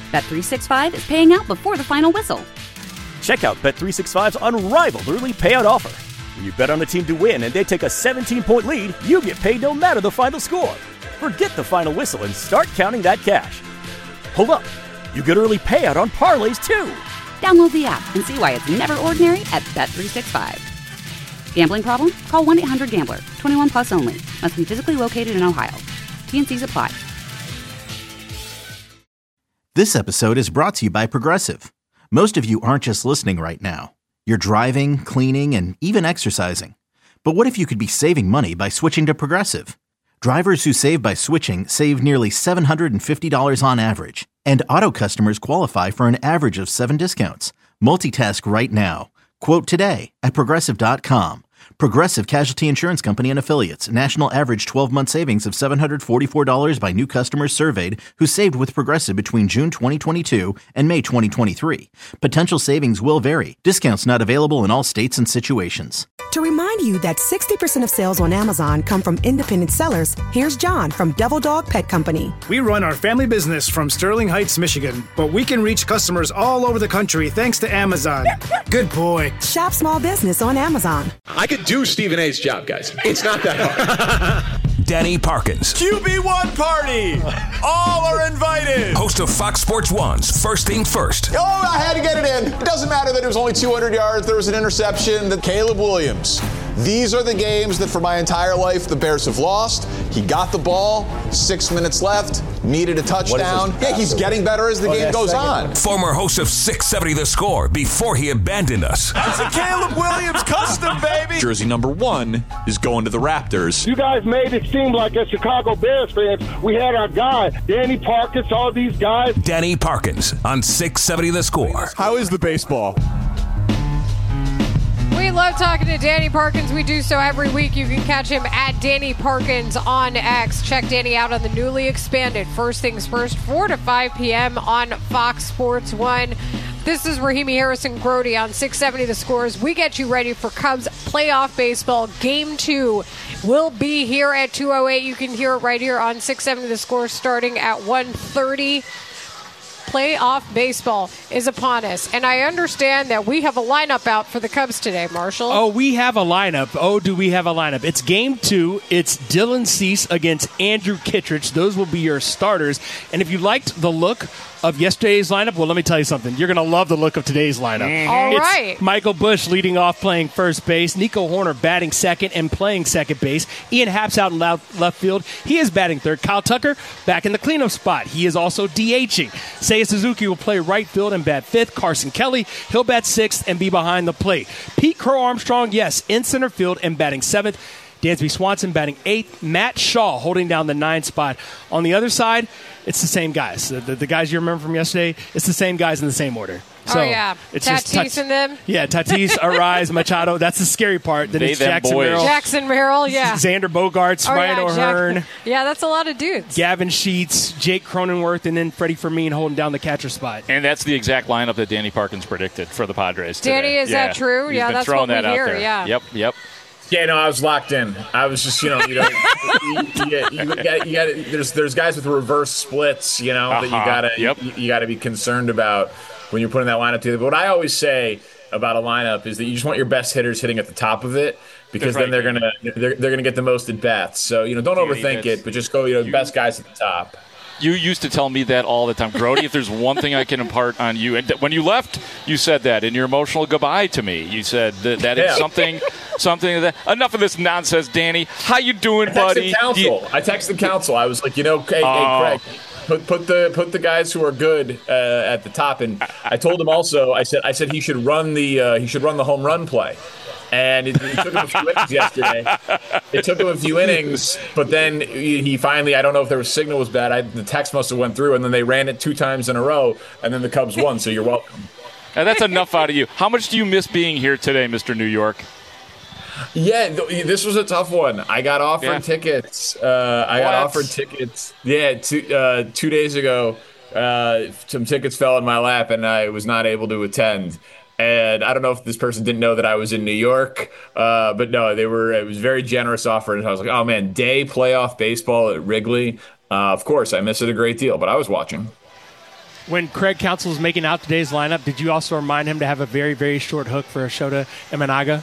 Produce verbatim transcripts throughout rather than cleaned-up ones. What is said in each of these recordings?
Bet three sixty-five is paying out before the final whistle. Check out Bet three sixty-five's unrivaled early payout offer. When you bet on a team to win and they take a seventeen-point lead, you get paid no matter the final score. Forget the final whistle and start counting that cash. Hold up. You get early payout on parlays, too. Download the app and see why it's never ordinary at Bet three sixty-five. Gambling problem? Call one eight hundred gambler. twenty-one plus only. Must be physically located in Ohio. T and C's apply. This episode is brought to you by Progressive. Most of you aren't just listening right now. You're driving, cleaning, and even exercising. But what if you could be saving money by switching to Progressive? Drivers who save by switching save nearly seven hundred fifty dollars on average. And auto customers qualify for an average of seven discounts. Multitask right now. Quote today at Progressive dot com. Progressive Casualty Insurance Company and Affiliates. National average twelve-month savings of seven hundred forty-four dollars by new customers surveyed who saved with Progressive between June twenty twenty-two and May twenty twenty-three. Potential savings will vary. Discounts not available in all states and situations. To remind you that sixty percent of sales on Amazon come from independent sellers, here's John from Devil Dog Pet Company. We run our family business from Sterling Heights, Michigan, but we can reach customers all over the country thanks to Amazon. Good boy. Shop small business on Amazon. I could do Stephen A's job, guys. It's not that hard. Danny Parkins. Q B one party! All are invited! Host of Fox Sports One's First Thing First. Oh, I had to get it in. It doesn't matter that it was only two hundred yards. There was an interception. That Caleb Williams. These are the games that for my entire life the Bears have lost. He got the ball, six minutes left, needed a touchdown. Yeah, he's getting better as the oh, game goes second. on. Former host of six seventy The Score before he abandoned us. It's a Caleb Williams custom, baby. Jersey number one is going to the Raptors. You guys made it seem like as Chicago Bears fans, we had our guy, Danny Parkins, all these guys. Danny Parkins on six seventy The Score. How is the baseball? We love talking to Danny Parkins. We do so every week. You can catch him at Danny Parkins on X. Check Danny out on the newly expanded First Things First, four to five p.m. on Fox Sports one. This is Rahimi Harrison Grody on six seventy The Scores. We get you ready for Cubs playoff baseball. Game two will be here at two oh eight. You can hear it right here on six seventy The Scores starting at one thirty. Playoff baseball is upon us. And I understand that we have a lineup out for the Cubs today, Marshall. Oh, we have a lineup. Oh, do we have a lineup? It's game two. It's Dylan Cease against Andrew Kittredge. Those will be your starters. And if you liked the look of yesterday's lineup, well, let me tell you something. You're going to love the look of today's lineup. Mm-hmm. All it's right. Michael Busch leading off playing first base. Nico Horner batting second and playing second base. Ian Happ's out in left field. He is batting third. Kyle Tucker back in the cleanup spot. He is also DHing. Seiya Suzuki will play right field and bat fifth. Carson Kelly, he'll bat sixth and be behind the plate. Pete Crow Armstrong, yes, in center field and batting seventh. Dansby Swanson batting eighth. Matt Shaw holding down the ninth spot. On the other side, it's the same guys. The, the, the guys you remember from yesterday, it's the same guys in the same order. So oh, yeah. It's Tatis just and them? Yeah, Tatis, Arise, Machado. That's the scary part. Then They, it's them Jackson boys. Merrill. Jackson Merrill, yeah. Xander Bogaerts, Oh, Ryan yeah, O'Hearn. Jack- yeah, that's a lot of dudes. Gavin Sheets, Jake Cronenworth, and then Freddie Fermin holding down the catcher spot. And that's the exact lineup that Danny Parkins predicted for the Padres today. Danny, is yeah. that true? He's yeah, been that's throwing what we that hear. out there. Yeah. Yep, yep. Yeah, no, I was locked in. I was just, you know, you know, you, you, you, you got, you got. There's, there's guys with reverse splits, you know, uh-huh. that you gotta, yep. you, you gotta be concerned about when you're putting that lineup together. But what I always say about a lineup is that you just want your best hitters hitting at the top of it, because right. then they're gonna, they're, they're gonna get the most at bats. So you know, don't Danny, overthink it, but just go, you know, you, best guys at the top. You used to tell me that all the time. Grody, if there's one thing I can impart on you, and th- when you left, you said that in your emotional goodbye to me. You said that, that yeah. is something, something that, enough of this nonsense, Danny. How you doing, I buddy? Counsel. You, I texted counsel. I was like, you know, hey, oh. hey Craig, put put the put the guys who are good uh, at the top. And I told him also, I said I said he should run the uh, he should run the home run play. And it, it took him a few innings yesterday. It took him a few innings, but then he finally, I don't know if their signal was bad. I, the text must have went through, and then they ran it two times in a row, and then the Cubs won, so you're welcome. And that's enough out of you. How much do you miss being here today, Mister New York? Yeah, th- this was a tough one. I got offered yeah. tickets. Uh, I what? got offered tickets. Yeah, two, uh, two days ago, uh, some tickets fell in my lap, and I was not able to attend. And I don't know if this person didn't know that I was in New York, uh, but no, they were. It was a very generous offer, and I was like, "Oh man, day playoff baseball at Wrigley." Uh, of course, I miss it a great deal, but I was watching. when Craig Counsell was making out today's lineup, did you also remind him to have a very, very short hook for Shota Imanaga?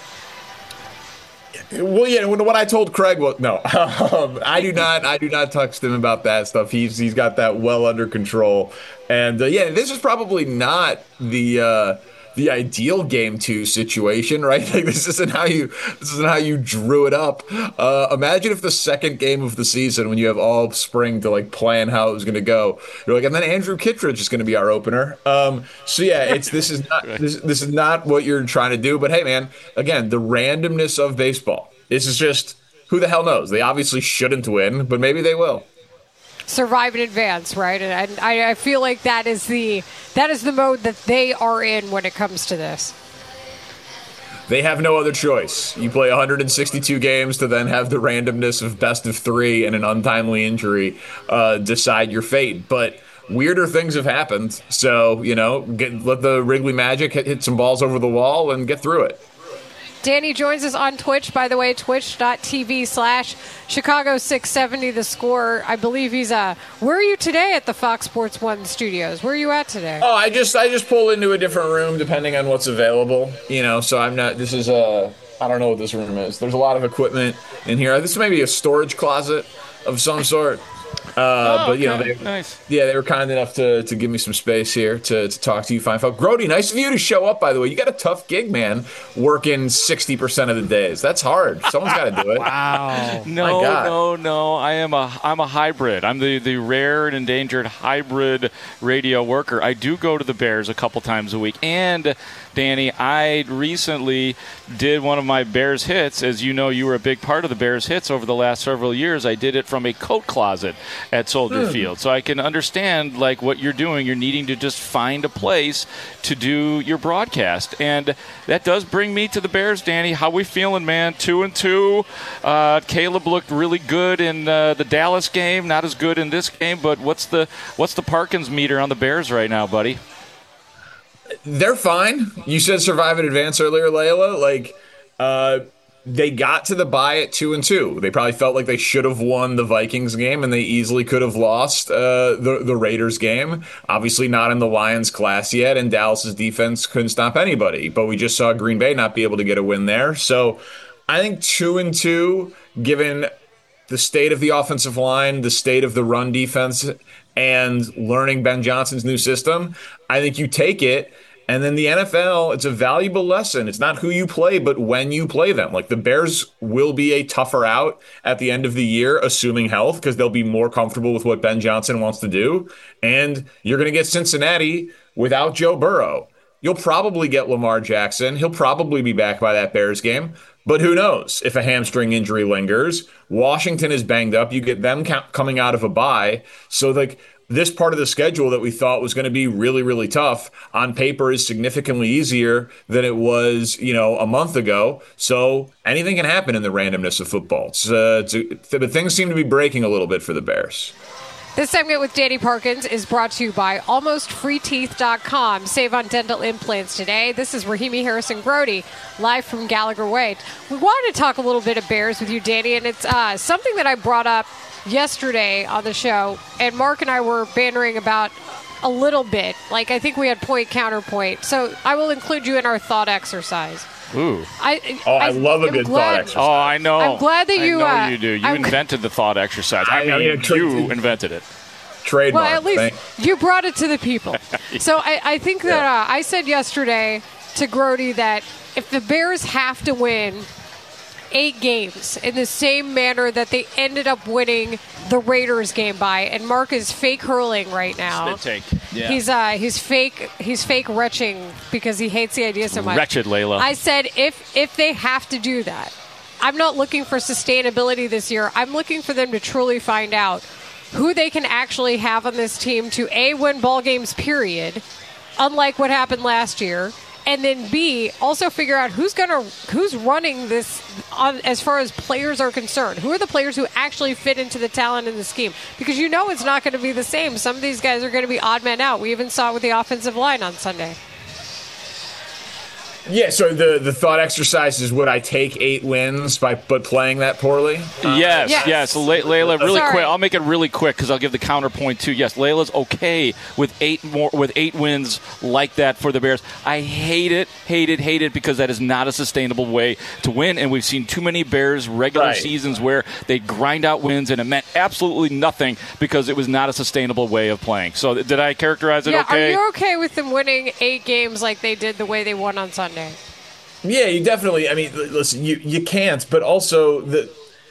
Well, yeah. What I told Craig was no. Um, I do not. I do not text him about that stuff. He's he's got that well under control. And uh, yeah, this is probably not the uh, the ideal game two situation, right? Like this isn't how you this isn't how you drew it up. Uh, imagine if the second game of the season, when you have all spring to like plan how it was going to go, you're like, and then Andrew Kittredge is going to be our opener. Um, so yeah, it's this is not this, this is not what you're trying to do. But hey, man, again, the randomness of baseball. This is just who the hell knows. They obviously shouldn't win, but maybe they will. Survive in advance, right? And I, I feel like that is the that is the mode that they are in when it comes to this. They have no other choice. You play one hundred sixty-two games to then have the randomness of best of three and an untimely injury uh, decide your fate. But weirder things have happened. So, you know, get, let the Wrigley Magic hit, hit some balls over the wall and get through it. Danny joins us on Twitch, by the way, twitch.tv slash Chicago six seventy The Score. I believe he's, uh, where are you today at the Fox Sports one studios? Where are you at today? Oh, I just I just pull into a different room depending on what's available, you know, so I'm not, this is a, I don't know what this room is. There's a lot of equipment in here. This may be a storage closet of some sort. Uh, oh, but, you okay. know, they, nice. yeah, they were kind enough to, to give me some space here to, to talk to you fine folk. Grody, nice of you to show up, by the way. You got a tough gig, man, working sixty percent of the days. That's hard. Someone's got to do it. Wow. No, no, no. I am a, I'm a hybrid. I'm the, the rare and endangered hybrid radio worker. I do go to the Bears a couple times a week. And, Danny, I recently did one of my Bears hits. As you know, you were a big part of the Bears hits over the last several years. I did it from a coat closet at Soldier hmm. Field. So I can understand like what you're doing. You're needing to just find a place to do your broadcast. And that does bring me to the Bears, Danny. How we feeling, man? Two and two. Uh, Caleb looked really good in uh, the Dallas game. Not as good in this game, but what's the what's the Parkins meter on the Bears right now, buddy? They're fine. You said survive in advance earlier, Layla. Like, uh, they got to the bye at two and two. They probably felt like they should have won the Vikings game, and they easily could have lost uh, the the Raiders game. Obviously, not in the Lions class yet, and Dallas's defense couldn't stop anybody. But we just saw Green Bay not be able to get a win there. So, I think two and two, given the state of the offensive line, the state of the run defense, and learning Ben Johnson's new system, I think you take it. And then the N F L, it's a valuable lesson. It's not who you play, but when you play them. Like the Bears will be a tougher out at the end of the year, assuming health, because they'll be more comfortable with what Ben Johnson wants to do. And you're going to get Cincinnati without Joe Burrow. You'll probably get Lamar Jackson. He'll probably be back by that Bears game. But who knows if a hamstring injury lingers. Washington is banged up. You get them coming out of a bye. So like this part of the schedule that we thought was going to be really, really tough on paper is significantly easier than it was, you know, a month ago. So anything can happen in the randomness of football. It's, uh, it's a, but things seem to be breaking a little bit for the Bears. This segment with Danny Parkins is brought to you by almost free teeth dot com. Save on dental implants today. This is Rahimi Harrison Grody, live from Gallagher Way. We wanted to talk a little bit of Bears with you, Danny, and it's uh, something that I brought up yesterday on the show, and Mark and I were bantering about a little bit. Like, I think we had point counterpoint. So I will include you in our thought exercise. Ooh. I, oh, I, I love a I'm good glad, thought exercise. Oh, I know. I'm glad that you. I know uh, you do. You I'm, invented the thought exercise. I, I mean, mean tra- you invented it. Trademark. Well, at least Thank- you brought it to the people. So I, I think that yeah. uh, I said yesterday to Grody that if the Bears have to win eight games in the same manner that they ended up winning the Raiders game by, and Mark is fake hurling right now. Spit take. Yeah. He's uh he's fake he's fake retching because he hates the idea so much. Wretched, Layla. I said if if they have to do that, I'm not looking for sustainability this year. I'm looking for them to truly find out who they can actually have on this team to A, win ball games, period, unlike what happened last year, and then B, also figure out who's gonna who's running this on as far as players are concerned. Who are the players who actually fit into the talent in the scheme? Because you know it's not going to be the same. Some of these guys are going to be odd men out. We even saw it with the offensive line on Sunday. Yeah, so the, the thought exercise is, would I take eight wins by but playing that poorly? Uh, yes, yes. yes. Le- Layla, really Sorry. quick. I'll make it really quick because I'll give the counterpoint too. Yes, Layla's okay with eight more with eight wins like that for the Bears. I hate it, hate it, hate it because that is not a sustainable way to win, and we've seen too many Bears regular Right. seasons where they grind out wins and it meant absolutely nothing because it was not a sustainable way of playing. So th- did I characterize it yeah, okay? are you okay with them winning eight games like they did the way they won on Sunday? Yeah, you definitely. I mean, l- listen, you, you can't, but also the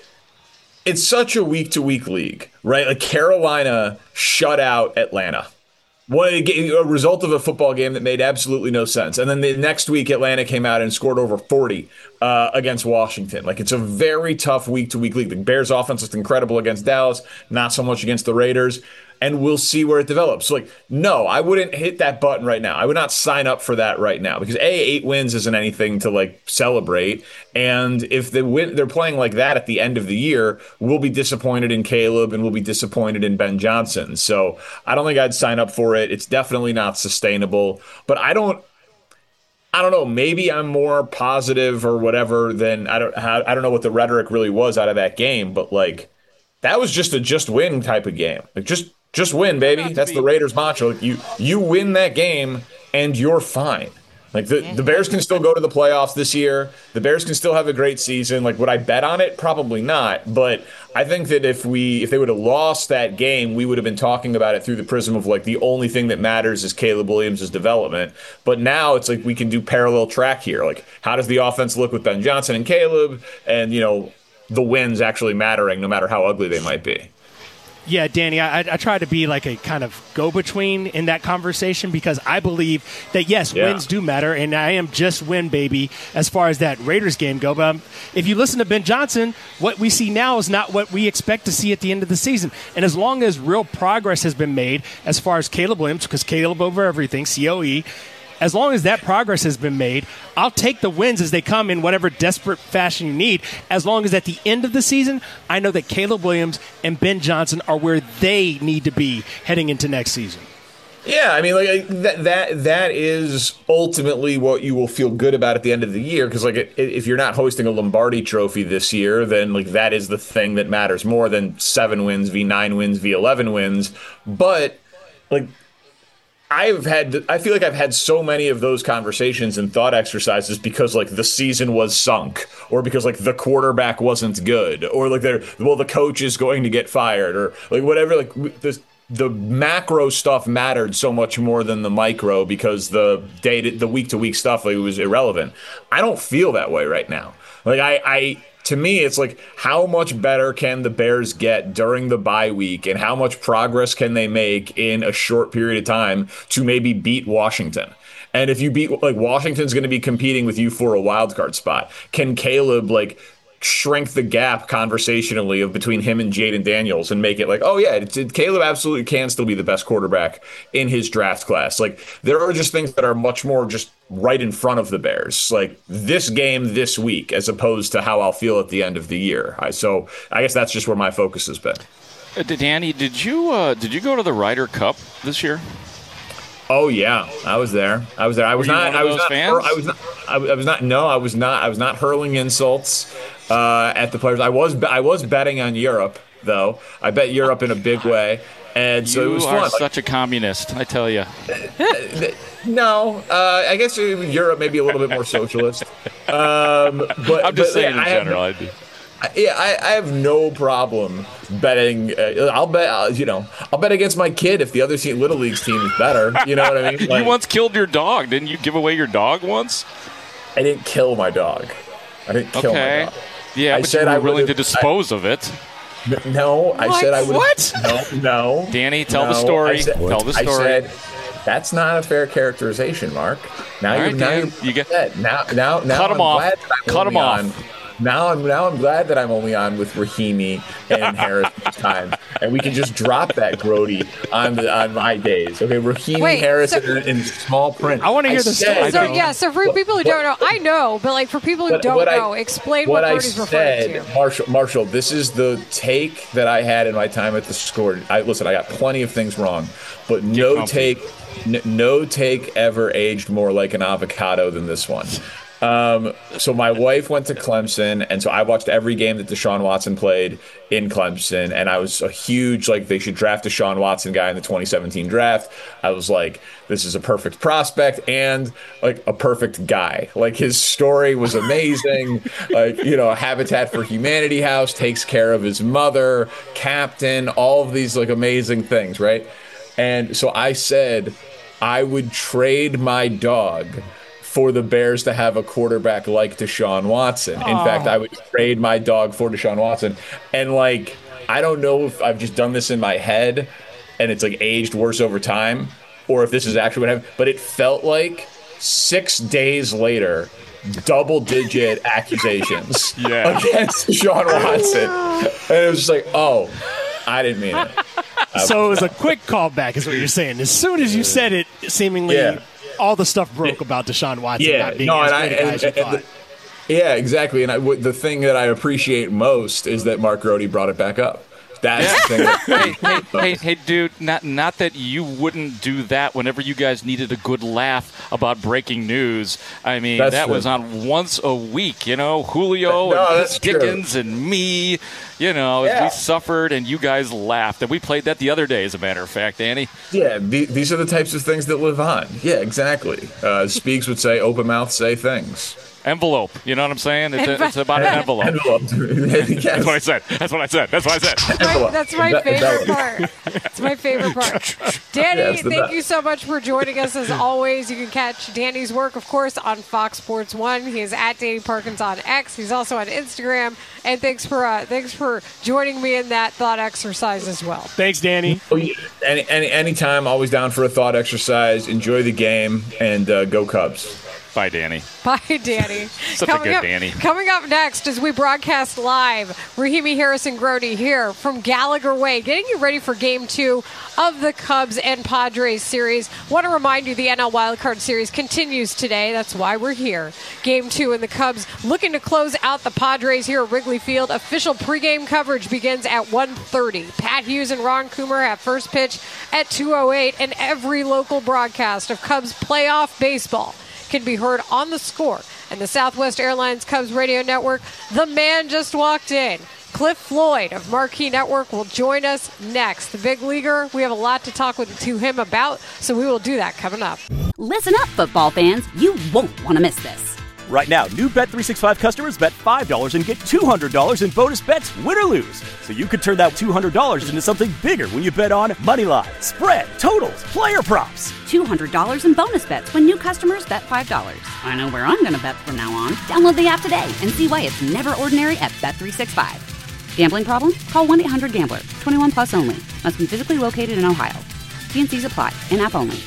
it's such a week to week league, right? Like Carolina shut out Atlanta. One a result of a football game that made absolutely no sense. And then the next week, Atlanta came out and scored over forty uh, against Washington. Like, it's a very tough week to week league. The Bears offense was incredible against Dallas, not so much against the Raiders. And we'll see where it develops. So, like, no, I wouldn't hit that button right now. I would not sign up for that right now because A, eight wins isn't anything to like celebrate. And if they win, they're playing like that at the end of the year, we'll be disappointed in Caleb and we'll be disappointed in Ben Johnson. So I don't think I'd sign up for it. It's definitely not sustainable. But I don't. I don't know. Maybe I'm more positive or whatever than I don't. I don't know what the rhetoric really was out of that game, but like that was just a just win type of game. Like just. Just win, baby. That's the Raiders mantra. Like you, you win that game, and you're fine. Like the, the Bears can still go to the playoffs this year. The Bears can still have a great season. Like would I bet on it? Probably not. But I think that if we if they would have lost that game, we would have been talking about it through the prism of like the only thing that matters is Caleb Williams' development. But now it's like we can do parallel track here. Like how does the offense look with Ben Johnson and Caleb, and you know the wins actually mattering, no matter how ugly they might be. Yeah, Danny, I, I try to be like a kind of go-between in that conversation because I believe that, yes, yeah. wins do matter, and I am just win, baby, as far as that Raiders game go. But um, if you listen to Ben Johnson, what we see now is not what we expect to see at the end of the season. And as long as real progress has been made as far as Caleb Williams, because Caleb over everything, C O E, as long as that progress has been made, I'll take the wins as they come in whatever desperate fashion you need, as long as at the end of the season, I know that Caleb Williams and Ben Johnson are where they need to be heading into next season. Yeah, I mean, like that that that is ultimately what you will feel good about at the end of the year. Because, like, if you're not hosting a Lombardi Trophy this year, then like that is the thing that matters more than seven wins v nine wins v eleven wins. But like. I've had, I feel like I've had so many of those conversations and thought exercises because like the season was sunk, or because like the quarterback wasn't good, or like they're, well, the coach is going to get fired, or like whatever. Like this, the macro stuff mattered so much more than the micro because the day, to, the week to week stuff like, was irrelevant. I don't feel that way right now. Like I, I. To me, it's like how much better can the Bears get during the bye week, and how much progress can they make in a short period of time to maybe beat Washington? And if you beat, like, Washington's going to be competing with you for a wild card spot. Can Caleb like shrink the gap conversationally of between him and Jaden Daniels and make it like, oh yeah, it's, it, Caleb absolutely can still be the best quarterback in his draft class. Like there are just things that are much more just right in front of the Bears, like this game this week, as opposed to how I'll feel at the end of the year. I, so I guess that's just where my focus has been. Uh, Danny, did you uh, did you go to the Ryder Cup this year? Oh yeah, I was there. I was there. I was Were you not. one of I was those not. fans? I was not. I was not. No, I was not. I was not hurling insults uh, at the players. I was. I was betting on Europe, though. I bet Europe in a big way, and so you it was are fun. such a communist, I tell you. No, uh, I guess Europe may be a little bit more socialist. Um, but I'm just but, saying yeah, in I general. Have, I do. Yeah, I, I have no problem betting. Uh, I'll bet, uh, you know, I'll bet against my kid if the other team, Little League's team is better. You know what I mean? Like, you once killed your dog. Didn't you give away your dog once? I didn't kill my dog. I didn't kill okay. my dog. Yeah, I but said you were I willing to would've- dispose I, of it. No, I What? said I would. What? No, no. Danny, tell no, the story. I said, Tell the story. I said, that's not a fair characterization, Mark. Now All you're right, now Dan, you're you get upset. now now now Cut him I'm off. glad that I'm Cut him only off. on- now I'm now I'm glad that I'm only on with Rahimi and Harris this time, and we can just drop that Grody on the on my days. Okay, Rahimi, Wait, Harris so, in, in small print. I want to hear the story. So yeah, so for people who don't know, I know, but like for people who But don't what I- know, explain what, what I Brody's referring said, to. Marshall, Marshall, this is the take that I had in my time at the Score. I listen, I got plenty of things wrong, but no comfy. take, n- no take ever aged more like an avocado than this one. Um, so my wife went to Clemson, and so I watched every game that Deshaun Watson played in Clemson, and I was a huge, like, they should draft Deshaun Watson guy in the twenty seventeen draft. I was like, this is a perfect prospect and, like, a perfect guy. Like, his story was amazing. Like, you know, Habitat for Humanity house, takes care of his mother, captain, all of these, like, amazing things, right? And so I said I would trade my dog for the Bears to have a quarterback like Deshaun Watson. In Aww. fact, I would trade my dog for Deshaun Watson. And, like, I don't know if I've just done this in my head and it's, like, aged worse over time or if this is actually what happened, but it felt like six days later, double-digit accusations Yeah. against Deshaun Watson. And it was just like, oh, I didn't mean it. So it was a quick callback, is what you're saying. As soon as you said it, seemingly Yeah. all the stuff broke about Deshaun Watson Yeah, not being no, as and I, great a guy and, as you and, thought. and the, yeah, exactly. And I, w- the thing that I appreciate most is that Mark Grody brought it back up. That's the thing. That, hey, hey, hey, dude! Not, not that you wouldn't do that whenever you guys needed a good laugh about breaking news. I mean, That's that true. was on once a week. You know, Julio No, and that's Chris true. Dickens and me. You know, as Yeah. we suffered and you guys laughed, and we played that the other day. As a matter of fact, Danny. yeah, the, these are the types of things that live on. Yeah, exactly. Uh, Speaks would say, "Open mouth, say things." Envelope. You know what I'm saying? It's, a, it's about an envelope. Envelope. That's Yes. what I said. That's what I said. That's what I said. My- that's my Envelope. favorite part. That's my favorite part. Danny, Yeah, it's the thank best. you so much for joining us as always. You can catch Danny's work, of course, on Fox Sports One. He is at Danny Parkins on X. He's also on Instagram. And thanks for uh, thanks for joining me in that thought exercise as well. Thanks, Danny. Oh, yeah. Any, any anytime, always down for a thought exercise. Enjoy the game and uh, go Cubs. Bye, Danny. Bye, Danny. Such a coming good up, Danny. Coming up next as we broadcast live, Rahimi Harrison Grody here from Gallagher Way, getting you ready for Game Two of the Cubs and Padres series. Want to remind you the N L Wildcard Series continues today. That's why we're here. Game Two and the Cubs looking to close out the Padres here at Wrigley Field. Official pregame coverage begins at one thirty. Pat Hughes and Ron Coomer have first pitch at two oh eight, and every local broadcast of Cubs playoff baseball can be heard on The Score and the Southwest Airlines Cubs Radio Network. The man just walked in. Cliff Floyd of Marquee Network will join us next. The big leaguer, we have a lot to talk with, to him about, so we will do that coming up. Listen up, football fans. You won't want to miss this. Right now, new Bet three sixty-five customers bet five dollars and get two hundred dollars in bonus bets, win or lose. So you could turn that two hundred dollars into something bigger when you bet on moneyline, spread, totals, player props. two hundred dollars in bonus bets when new customers bet five dollars. I know where I'm going to bet from now on. Download the app today and see why it's never ordinary at Bet three sixty-five. Gambling problem? Call one eight hundred gambler. twenty-one plus only. Must be physically located in Ohio. T N Cs apply. In-app only.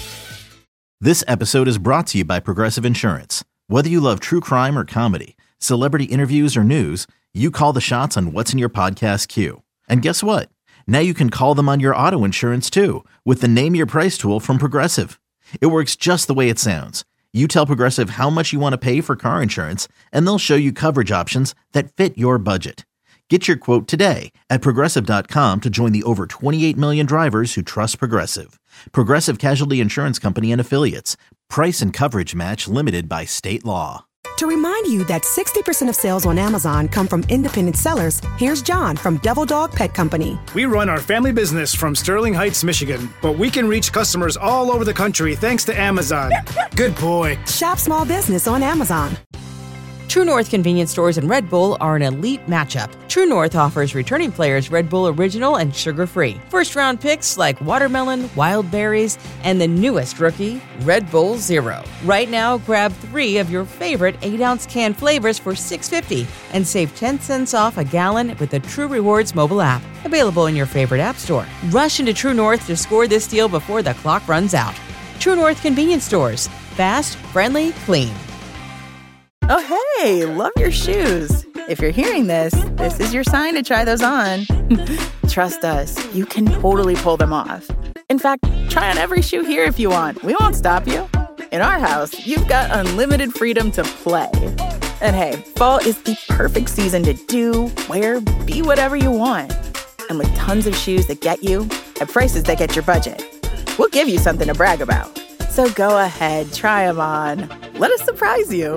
This episode is brought to you by Progressive Insurance. Whether you love true crime or comedy, celebrity interviews or news, you call the shots on what's in your podcast queue. And guess what? Now you can call them on your auto insurance too with the Name Your Price tool from Progressive. It works just the way it sounds. You tell Progressive how much you want to pay for car insurance, and they'll show you coverage options that fit your budget. Get your quote today at Progressive dot com to join the over twenty-eight million drivers who trust Progressive. Progressive Casualty Insurance Company and Affiliates. Price and coverage match limited by state law. To remind you that sixty percent of sales on Amazon come from independent sellers, here's John from Devil Dog Pet Company. We run our family business from Sterling Heights, Michigan, but we can reach customers all over the country thanks to Amazon. Good boy. Shop small business on Amazon. True North convenience stores and Red Bull are an elite matchup. True North offers returning players Red Bull Original and sugar-free. First-round picks like watermelon, wild berries, and the newest rookie, Red Bull Zero. Right now, grab three of your favorite eight-ounce can flavors for six dollars and fifty cents and save ten cents off a gallon with the True Rewards mobile app. Available in your favorite app store. Rush into True North to score this deal before the clock runs out. True North convenience stores. Fast, friendly, clean. Oh, hey, love your shoes. If you're hearing this, this is your sign to try those on. Trust us, you can totally pull them off. In fact, try on every shoe here if you want. We won't stop you. In our house, you've got unlimited freedom to play. And hey, fall is the perfect season to do, wear, be whatever you want. And with tons of shoes that get you at prices that get your budget, we'll give you something to brag about. So go ahead, try them on. Let us surprise you.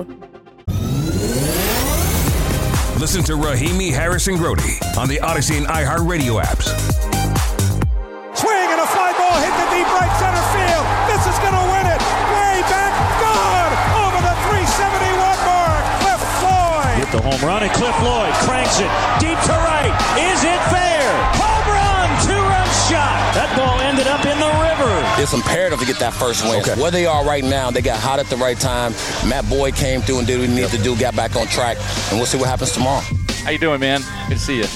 Listen to Rahimi Harrison Grote on the Odyssey and iHeartRadio apps. Swing and a fly ball hit the deep right center field. This is going to win it. Way back, gone over the three seventy-one mark. Cliff Floyd. Hit the home run and Cliff Floyd cranks it deep to right. Is it fair? Home run, two-run shot. That ball ended up in the river. It's imperative to get that first win. Okay. Where they are right now, they got hot at the right time. Matt Boyd came through and did what he needed to do, got back on track, and we'll see what happens tomorrow. How you doing, man? Good to see you.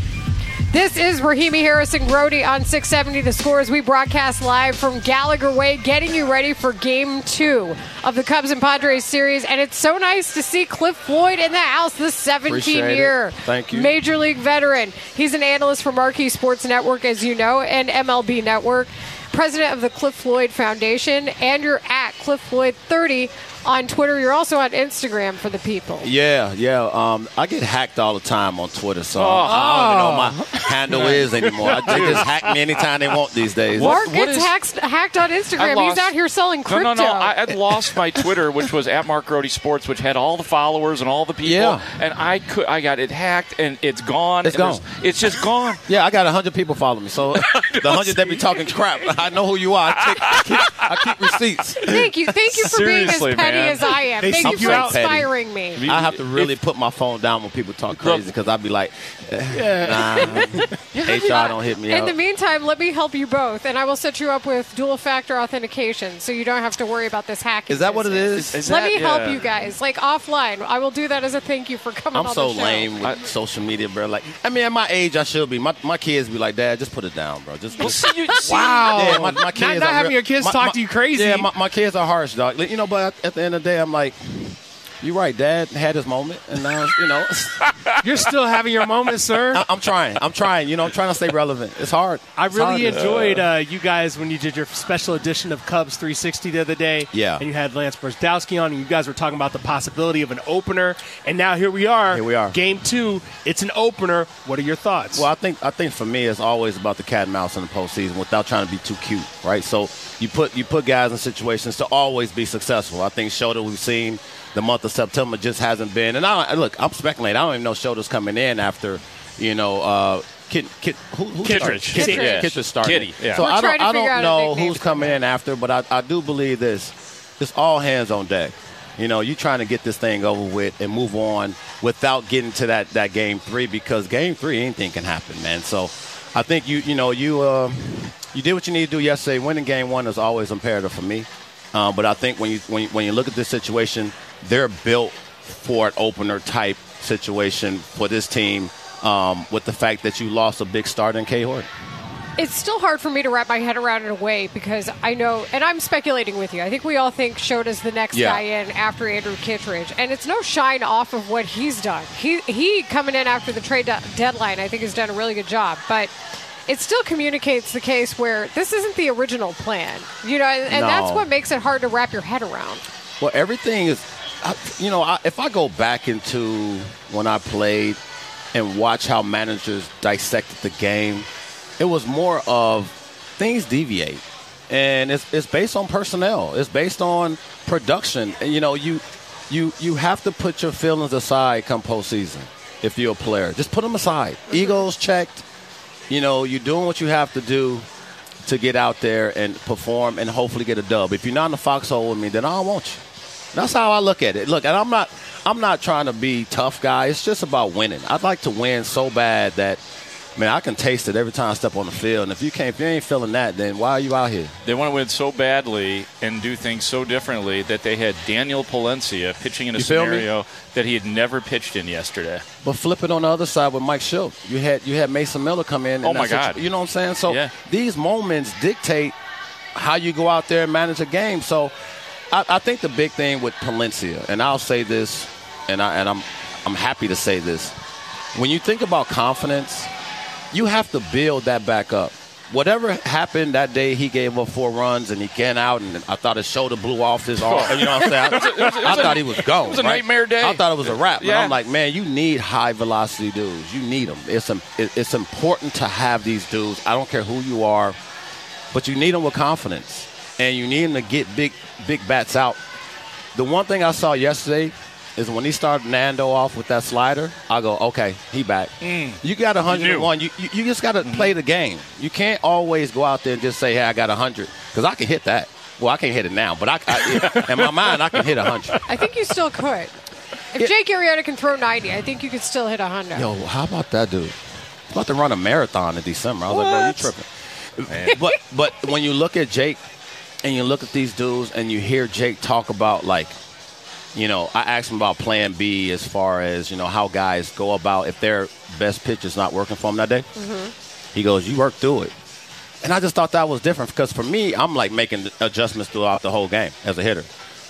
This is Rahimi Harrison Grote on six seventy The Score as we broadcast live from Gallagher Way, getting you ready for Game two of the Cubs and Padres series. And it's so nice to see Cliff Floyd in the house, the seventeen-year Thank you. Major League veteran. He's an analyst for Marquee Sports Network, as you know, and M L B Network. President of the Cliff Floyd Foundation, and you're at Cliff Floyd thirty on Twitter. You're also on Instagram for the people. Yeah, yeah. Um, I get hacked all the time on Twitter, so oh. I don't even know what my handle is anymore. I, they just hack me anytime they want these days. Mark gets hacked, hacked on Instagram. Lost, He's out here selling crypto. No, no, no. I had lost my Twitter, which was at Mark Grote Sports, which had all the followers and all the people. Yeah. And I could, I got it hacked, and it's gone. It's gone. It's just gone. Yeah, I got one hundred people following me, so the one hundred that be talking crap, I know who you are. I, take, I, keep, I keep receipts. Thank you. Thank you for Seriously, being as petty man. as I am. They Thank you for out inspiring petty. me. I have to really if, put my phone down when people talk crazy because I'd be like, eh, nah, H R don't hit me In up. the meantime, let me help you both, and I will set you up with dual-factor authentication so you don't have to worry about this hacking. Is that what it business. is? is let that, me yeah. help you guys, like offline. I will do that as a thank you for coming I'm on so the show. lame with I, social media, bro. Like, I mean, at my age, I should be. My my kids be like, Dad, just put it down, bro. Just, just see you, see wow. Yeah, my, my kids not, not having real, your kids my, talk my, to you crazy. Yeah, my, my kids are harsh, dog. You know, but at the end of the day, I'm like, you're right, Dad had his moment, and now, you know. You're still having your moment, sir? I, I'm trying. I'm trying. You know, I'm trying to stay relevant. It's hard. I it's really hard. enjoyed uh, you guys when you did your special edition of Cubs three sixty the other day. Yeah. And you had Lance Brzezowski on, and you guys were talking about the possibility of an opener. And now here we are. Here we are. Game two. It's an opener. What are your thoughts? Well, I think I think for me, it's always about the cat and mouse in the postseason without trying to be too cute, right? So you put you put guys in situations to always be successful. I think Shota, we've seen the month of September just hasn't been. And I look, I'm speculating. I don't even know Shota's coming in after, you know, uh, Kid, Kid, who, who Kittredge. Kittredge. Yeah. Kittredge started. Kitty, yeah. So We're I don't, I figure don't out know a nickname who's coming in after, but I, I do believe this. It's all hands on deck. You know, you're trying to get this thing over with and move on without getting to that, that game three, because game three, anything can happen, man. So I think you you know you uh, you did what you need to do yesterday. Winning game one is always imperative for me. Uh, but I think when you when you, when you look at this situation, they're built for an opener type situation for this team. Um, with the fact that you lost a big starter in K. Horton. It's still hard for me to wrap my head around in a way because I know, and I'm speculating with you, I think we all think Shota's the next yeah. guy in after Andrew Kittredge, and it's no shine off of what he's done. He he coming in after the trade de- deadline, I think, has done a really good job, but it still communicates the case where this isn't the original plan, you know, and, and no. that's what makes it hard to wrap your head around. Well, everything is, you know, I, if I go back into when I played and watch how managers dissected the game, it was more of things deviate. And it's it's based on personnel. It's based on production. And, you know, you you you have to put your feelings aside come postseason if you're a player. Just put them aside. Egos checked. You know, you're doing what you have to do to get out there and perform and hopefully get a dub. If you're not in the foxhole with me, then I don't want you. That's how I look at it. Look, and I'm not I'm not trying to be tough guy. It's just about winning. I'd like to win so bad that, man, I can taste it every time I step on the field. And if you can't, if you ain't feeling that, then why are you out here? They want to win so badly and do things so differently that they had Daniel Palencia pitching in a You feel me? scenario that he had never pitched in yesterday. But flip it on the other side with Mike Schilt. You had you had Mason Miller come in. And Oh, my that's what God. You, you know what I'm saying? So Yeah. these moments dictate how you go out there and manage a game. So I, I think the big thing with Palencia, and I'll say this, and I and I'm I'm happy to say this. When you think about confidence, you have to build that back up. Whatever happened that day, he gave up four runs and he came out, and I thought his shoulder blew off his arm. You know what I'm saying? I, It was a- it was a- it was I a- thought he was gone. it was a right? nightmare day. I thought it was a wrap. Yeah. And I'm like, man, you need high velocity dudes. You need them. It's a, it- it's important to have these dudes. I don't care who you are, but you need them with confidence, and you need them to get big, big bats out. The one thing I saw yesterday is when he started Nando off with that slider, I go, okay, he back. Mm. You got one hundred and one. You You, you, you just got to play the game. You can't always go out there and just say, hey, I got one hundred, because I can hit that. Well, I can't hit it now, but I, I in my mind, I can hit one hundred. I think you still could. If Jake Arrieta can throw ninety, I think you could still hit one hundred. Yo, how about that dude? He's about to run a marathon in December. I was like, bro, you tripping. But but when you look at Jake and you look at these dudes and you hear Jake talk about, like, you know, I asked him about plan B as far as, you know, how guys go about if their best pitch is not working for them that day. Mm-hmm. He goes, you work through it. And I just thought that was different because for me, I'm like making adjustments throughout the whole game as a hitter.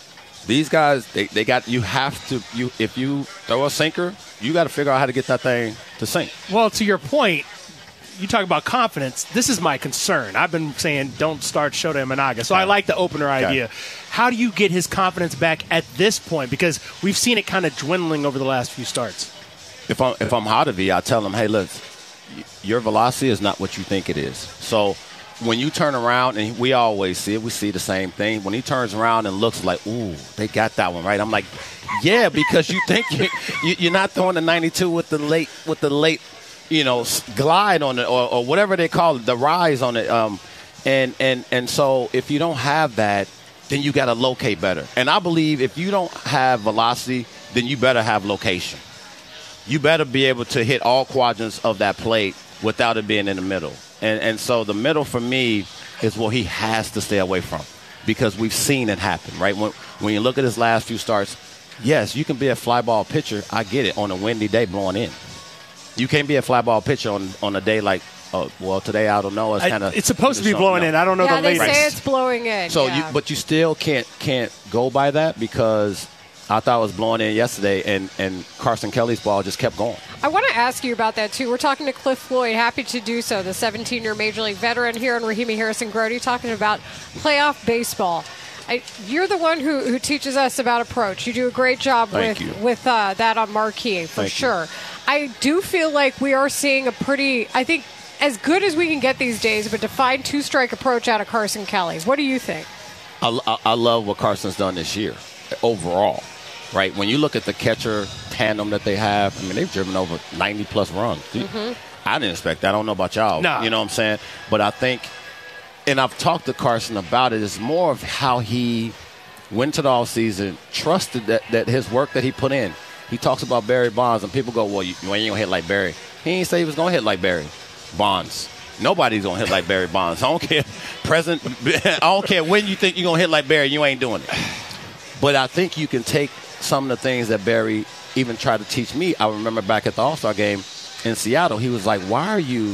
These guys, they, they got, you have to, you if you throw a sinker, you got to figure out how to get that thing to sink. Well, to your point, you talk about confidence. This is my concern. I've been saying don't start Shota Imanaga, so I like the opener idea. Okay. How do you get his confidence back at this point? Because we've seen it kind of dwindling over the last few starts. If I'm if I'm Hadavi, I tell him, hey, look, your velocity is not what you think it is. So when you turn around, and we always see it, we see the same thing. When he turns around and looks like, ooh, they got that one right. I'm like, yeah, because you think you, you, you're not throwing the ninety-two with the late with the late. you know, glide on it or, or whatever they call it, the rise on it. Um, and, and, and so if you don't have that, then you got to locate better. And I believe if you don't have velocity, then you better have location. You better be able to hit all quadrants of that plate without it being in the middle. And, and so the middle for me is what he has to stay away from because we've seen it happen, right? When, when you look at his last few starts, yes, you can be a fly ball pitcher. I get it on a windy day blowing in. You can't be a fly ball pitcher on, on a day like, oh, well, today I don't know. It's kind of it's supposed to be blowing in. I don't know yeah, the they latest. say it's blowing in. So, yeah. you, but you still can't can't go by that because I thought it was blowing in yesterday, and, and Carson Kelly's ball just kept going. I want to ask you about that, too. We're talking to Cliff Floyd, happy to do so, the seventeen-year Major League veteran here on Rahimi Harrison-Grody, talking about playoff baseball. I, you're the one who, who teaches us about approach. You do a great job Thank with you. with uh, that on Marquee, for Thank you. sure. I do feel like we are seeing a pretty, I think, as good as we can get these days, but defined two-strike approach out of Carson Kelly. What do you think? I, I, I love what Carson's done this year overall, right? When you look at the catcher tandem that they have, I mean, they've driven over ninety-plus runs. Mm-hmm. I didn't expect that. I don't know about y'all. Nah. You know what I'm saying? But I think, and I've talked to Carson about it, it's more of how he went to the offseason, trusted that, that his work that he put in. He talks about Barry Bonds, and people go, well, you, you ain't going to hit like Barry. He ain't say he was going to hit like Barry Bonds. Nobody's going to hit like Barry Bonds. I don't care present. I don't care when you think you're going to hit like Barry. You ain't doing it. But I think you can take some of the things that Barry even tried to teach me. I remember back at the All-Star game in Seattle, he was like, why are you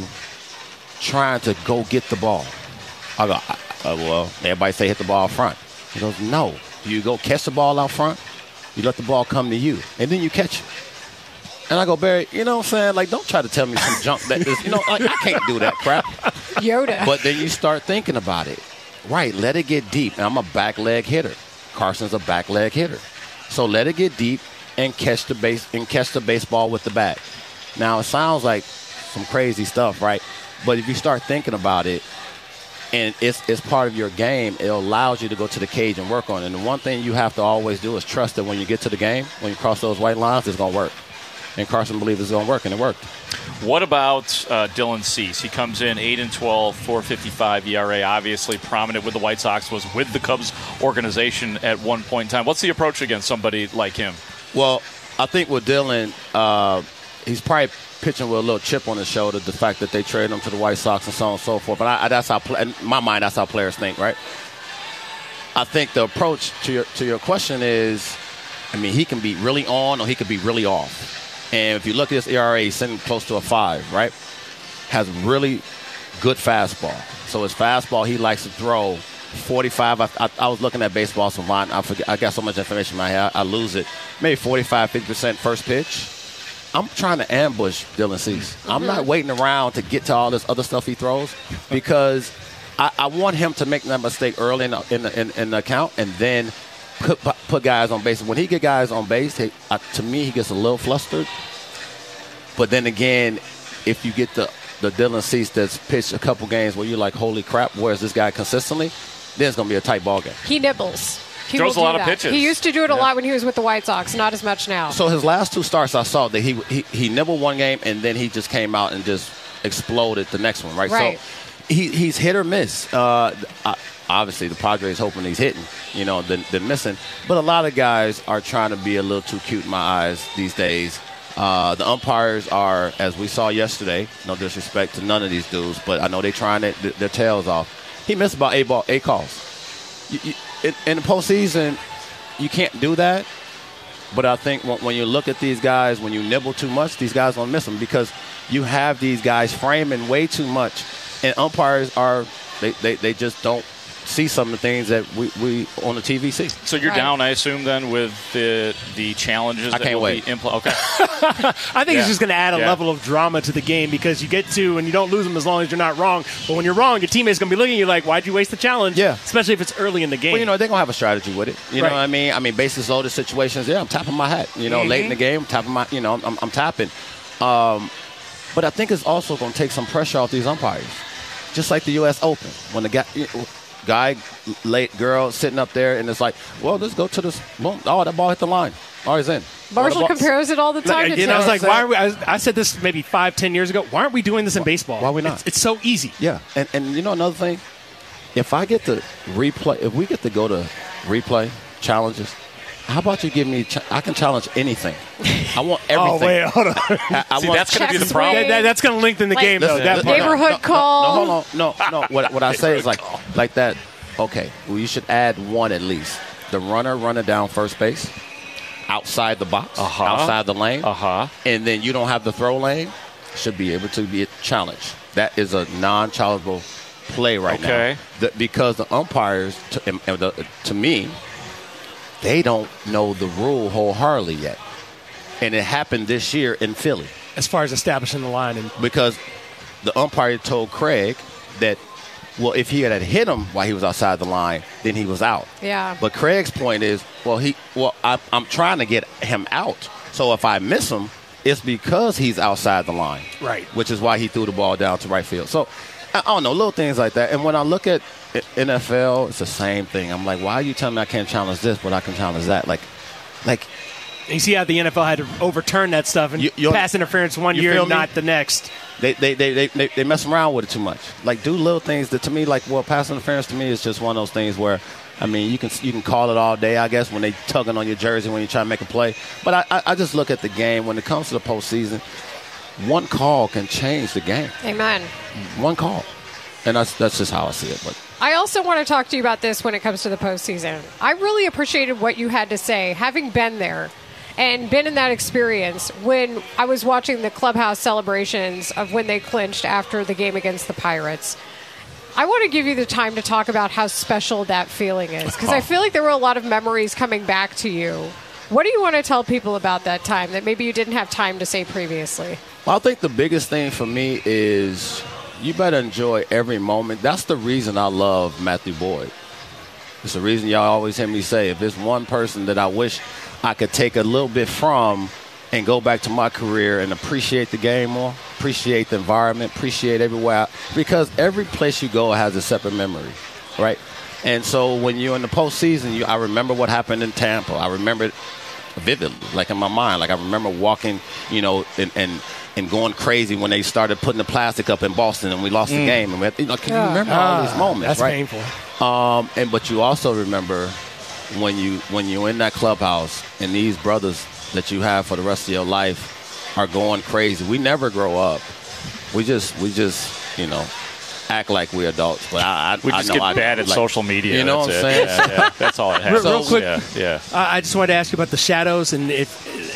trying to go get the ball? I go, uh, well, everybody say hit the ball out front. He goes, no. You go catch the ball out front, you let the ball come to you, and then you catch it. And I go, Barry, you know what I'm saying? Like, don't try to tell me some junk that is, you know, like, I can't do that crap. Yoda. But then you start thinking about it. Right, let it get deep. And I'm a back leg hitter. Carson's a back leg hitter. So let it get deep and catch the base and catch the baseball with the bat. Now, it sounds like some crazy stuff, right? But if you start thinking about it, and it's it's part of your game, it allows you to go to the cage and work on it. And the one thing you have to always do is trust that when you get to the game, when you cross those white lines, it's going to work. And Carson believes it's going to work, and it worked. What about uh, Dylan Cease? He comes in eight and twelve, four fifty-five E R A, obviously prominent with the White Sox, was with the Cubs organization at one point in time. What's the approach against somebody like him? Well, I think with Dylan, uh, he's probably pitching with a little chip on his shoulder, the fact that they traded him to the White Sox and so on and so forth. But I, I, that's how, in my mind, that's how players think, right? I think the approach to your to your question is, I mean, he can be really on or he can be really off. And if you look at his E R A, he's sitting close to a five, right? Has really good fastball. So his fastball he likes to throw forty-five. I, I, I was looking at baseball, so mine, I forget. I got so much information in my head, I, I lose it. Maybe forty-five, fifty percent first pitch. I'm trying to ambush Dylan Cease. Mm-hmm. I'm not waiting around to get to all this other stuff he throws because I, I want him to make that mistake early in the, in the, in, in the account and then put, put guys on base. When he get guys on base, he, uh, to me, he gets a little flustered. But then again, if you get the, the Dylan Cease that's pitched a couple games where you're like, holy crap, where's this guy consistently? Then it's going to be a tight ball game. He nibbles. He throws a lot that. of pitches. He used to do it a Yeah. lot when he was with the White Sox, not as much now. So his last two starts, I saw that he he, he nibbled one game and then he just came out and just exploded the next one, right? Right. So he, he's hit or miss. Uh, I, obviously, the Padres hoping he's hitting, you know, than, than missing. But a lot of guys are trying to be a little too cute in my eyes these days. Uh, the umpires are, as we saw yesterday, no disrespect to none of these dudes, but I know they're trying their, their tails off. He missed about eight, ball, eight calls. You, you, in, in the postseason, you can't do that. But I think when, when you look at these guys, when you nibble too much, these guys don't miss them because you have these guys framing way too much. And umpires are, they, they, they just don't see some of the things that we, we on the T V see. So you're Right. down, I assume, then, with the the challenges I that can't will wait. be impl- Okay. I think Yeah. it's just going to add a Yeah. level of drama to the game because you get to and you don't lose them as long as you're not wrong. But when you're wrong, your teammate's going to be looking at you like, why'd you waste the challenge? Yeah. Especially if it's early in the game. Well, you know, they're going to have a strategy with it. You Right. know what I mean? I mean, bases loaded situations, yeah, I'm tapping my hat. You know, Mhm. late in the game, I'm tapping my, you know, I'm, I'm tapping. Um, but I think it's also going to take some pressure off these umpires. Just like the U S Open. When the guy, guy, late girl sitting up there and it's like, well, let's go to this. Boom. Oh, that ball hit the line. Oh, he's in. Marshall Oh, the ball- compares it all the time Like, to you know, I was like, tennis. why are we? I, was- I said this maybe five, ten years ago. Why aren't we doing this in baseball? Why are we not? It's, it's so easy. Yeah, and and you know another thing, if I get to replay, if we get to go to replay challenges, how about you give me? Ch- I can challenge anything. I want everything. Oh, wait, hold on. I, I See, want, that's going to be the Check problem. That, that- that's going to lengthen the Like, game, though. Listen, That listen, part. Neighborhood no, no, call. No, no, no, no, no. What, what I say is like, like that. Okay, well, you should add one at least. The runner running down first base, outside the box, Uh-huh. outside the lane, Uh-huh. and then you don't have the throw lane, should be able to be challenged. That is a non-challengeable play right Okay. now. The, because the umpires, to, and, and the, to me, they don't know the rule wholeheartedly yet. And it happened this year in Philly. As far as establishing the line. And Because the umpire told Craig that, well, if he had hit him while he was outside the line, then he was out. Yeah. But Craig's point is, well, he, well, I, I'm trying to get him out. So if I miss him, it's because he's outside the line. Right. Which is why he threw the ball down to right field. So, I, I don't know, little things like that. And when I look at N F L, it's the same thing. I'm like, why are you telling me I can't challenge this, but I can challenge that? Like, like. you see how the N F L had to overturn that stuff and You- you're- pass interference one you year feel and me? not the next. They they, they, they, they they mess around with it too much. Like, do little things that to me, like, well, pass interference to me is just one of those things where, I mean, you can you can call it all day, I guess, when they tugging on your jersey when you try to make a play. But I, I, I just look at the game. When it comes to the postseason, one call can change the game. Amen. One call. And that's that's just how I see it. But I also want to talk to you about this when it comes to the postseason. I really appreciated what you had to say, having been there and been in that experience when I was watching the clubhouse celebrations of when they clinched after the game against the Pirates. I want to give you the time to talk about how special that feeling is, because I feel like there were a lot of memories coming back to you. What do you want to tell people about that time that maybe you didn't have time to say previously? Well, I think the biggest thing for me is you better enjoy every moment. That's the reason I love Matthew Boyd. It's the reason y'all always hear me say, if there's one person that I wish I could take a little bit from and go back to my career and appreciate the game more, appreciate the environment, appreciate everywhere. Because every place you go has a separate memory, right? And so when you're in the postseason, you, I remember what happened in Tampa. I remember it vividly, like in my mind. Like I remember walking, you know, and and, and going crazy when they started putting the plastic up in Boston and we lost Mm. the game. And we had, you know, can Yeah. you remember Ah, all these moments? that's right? painful. Um, and but you also remember when you when you're in that clubhouse and these brothers that you have for the rest of your life are going crazy. We never grow up. We just we just you know act like we're adults. But I, I We just I know get I, bad at like, social media. You know That's what I'm it. saying? Yeah, yeah. That's all it has. Real, real quick, Yeah, yeah. I I just wanted to ask you about the shadows and if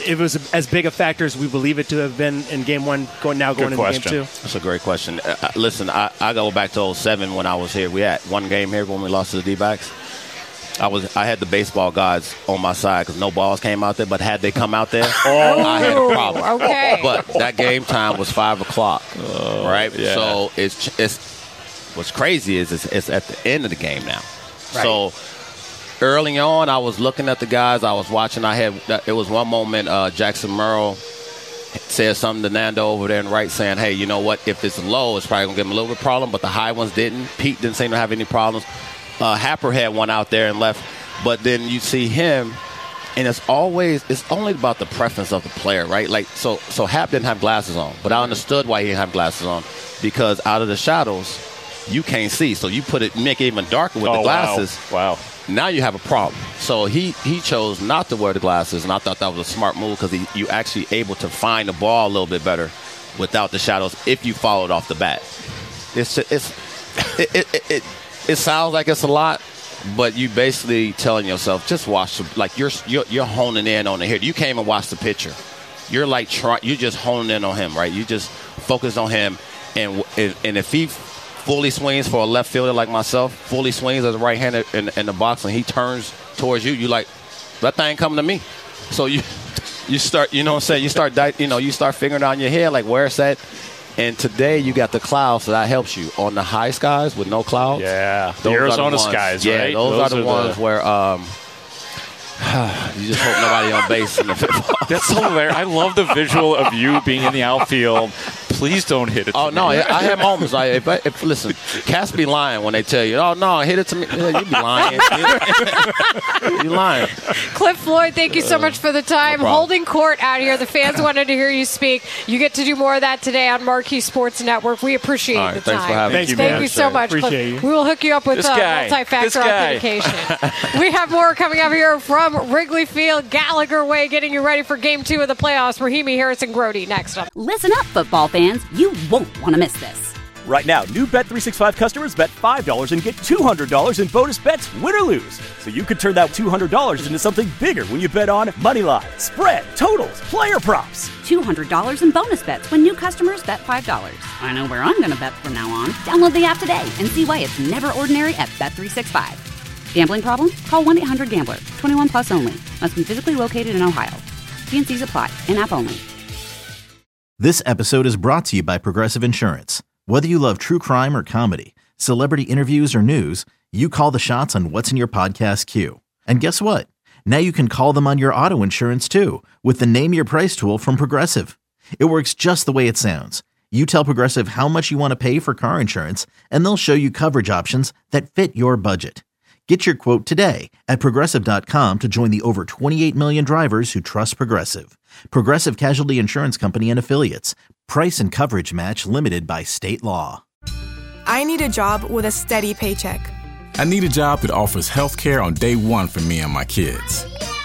it was as big a factor as we believe it to have been in game one, going now going Good into question. game two? That's a great question. Uh, uh, listen, I, I go back to oh seven when I was here. We had one game here when we lost to the D-backs. I was I had the baseball gods on my side because no balls came out there. But had they come out there, oh, I had a problem. Okay. But that game time was five o'clock, oh, right? Yeah. So it's it's what's crazy is it's, it's at the end of the game now. Right. So early on, I was looking at the guys. I was watching. I had it was one moment. Uh, Jackson Merrill said something to Nando over there in right, saying, "Hey, you know what? If it's low, it's probably gonna give him a little bit of problem." But the high ones didn't. Pete didn't seem to have any problems. Uh, Happer had one out there and left, but then you see him, and it's always it's only about the preference of the player, right? Like so, so Hap didn't have glasses on, but I understood why he didn't have glasses on because out of the shadows, you can't see. So you put it make it even darker with oh, the glasses. Wow. wow. Now you have a problem. So he he chose not to wear the glasses, and I thought that was a smart move because you actually able to find the ball a little bit better without the shadows if you followed off the bat. It's it's it it. it, it It sounds like it's a lot, but you basically telling yourself, just watch. The, like you're, you're you're honing in on the hitter. You can't even watch the pitcher. You're like try, you're just honing in on him, right? You just focus on him, and and if he fully swings for a left fielder like myself, fully swings as a right-hander in, in the box, and he turns towards you, you like that thing coming to me. So you you start, you know what I'm saying? You start, you know, you start figuring out in your head like where it's at. And today you got the clouds, so that helps you. On the high skies with no clouds. Yeah, the Arizona the skies, yeah, right? those, those are the are ones the... where um, you just hope nobody on base in the fifth ball. That's hilarious. I love the visual of you being in the outfield. Please don't hit it to Oh, me. no, I have moments. I, if, I, if Listen, cats be lying when they tell you, oh, no, hit it to me. Yeah, you be lying. You lying. Cliff Floyd, thank you so much for the time. No Holding court out here. The fans wanted to hear you speak. You get to do more of that today on Marquee Sports Network. We appreciate right, the thanks time. for having Thank me. you, Thank you so much. Appreciate Cliff. you. We will hook you up with This uh, guy. multi-factor This guy. authentication. We have more coming up here from Wrigley Field, Gallagher Way, getting you ready for game two of the playoffs. Rahimi Harrison Grody next up. Listen up, football fans. You won't want to miss this. Right now, new Bet three sixty-five customers bet five dollars and get two hundred dollars in bonus bets, win or lose. So you could turn that two hundred dollars into something bigger when you bet on money line, spread, totals, player props. two hundred dollars in bonus bets when new customers bet five dollars. I know where I'm going to bet from now on. Download the app today and see why it's never ordinary at Bet three sixty-five. Gambling problem? Call one eight hundred gambler. twenty-one plus only. Must be physically located in Ohio. T and C's apply. In-app only. This episode is brought to you by Progressive Insurance. Whether you love true crime or comedy, celebrity interviews or news, you call the shots on what's in your podcast queue. And guess what? Now you can call them on your auto insurance too with the Name Your Price tool from Progressive. It works just the way it sounds. You tell Progressive how much you want to pay for car insurance, and they'll show you coverage options that fit your budget. Get your quote today at Progressive dot com to join the over twenty-eight million drivers who trust Progressive. Progressive Casualty Insurance Company and Affiliates. Price and coverage match limited by state law. I need a job with a steady paycheck. I need a job that offers health care on day one for me and my kids.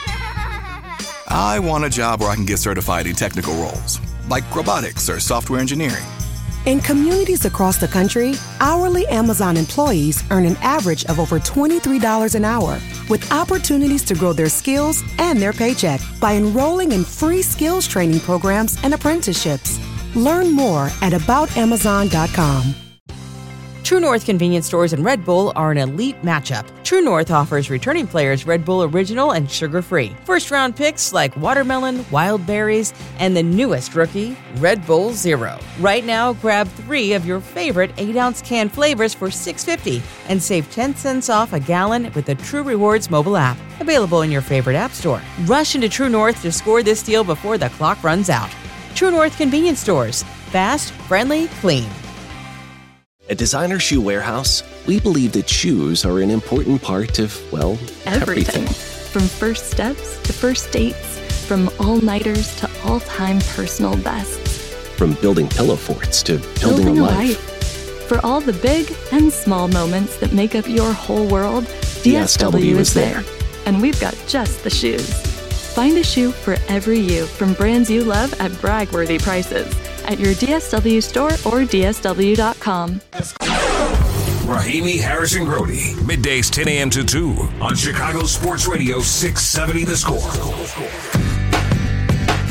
I want a job where I can get certified in technical roles, like robotics or software engineering. In communities across the country, hourly Amazon employees earn an average of over twenty-three dollars an hour, with opportunities to grow their skills and their paycheck by enrolling in free skills training programs and apprenticeships. Learn more at about amazon dot com. True North convenience stores and Red Bull are an elite matchup. True North offers returning players Red Bull Original and sugar-free. First-round picks like watermelon, wild berries, and the newest rookie, Red Bull Zero. Right now, grab three of your favorite eight ounce can flavors for six dollars and fifty cents and save ten cents off a gallon with the True Rewards mobile app. Available in your favorite app store. Rush into True North to score this deal before the clock runs out. True North convenience stores. Fast, friendly, clean. At Designer Shoe Warehouse, we believe that shoes are an important part of, well, everything. everything. From first steps to first dates, from all-nighters to all-time personal bests. From building pillow forts to building, building a, a life. life. For all the big and small moments that make up your whole world, D S W is there. And we've got just the shoes. Find a shoe for every you from brands you love at brag-worthy prices at your D S W store or D S W dot com. Rahimi Harrison Grody, middays ten a.m. to two on Chicago Sports Radio six seventy The Score.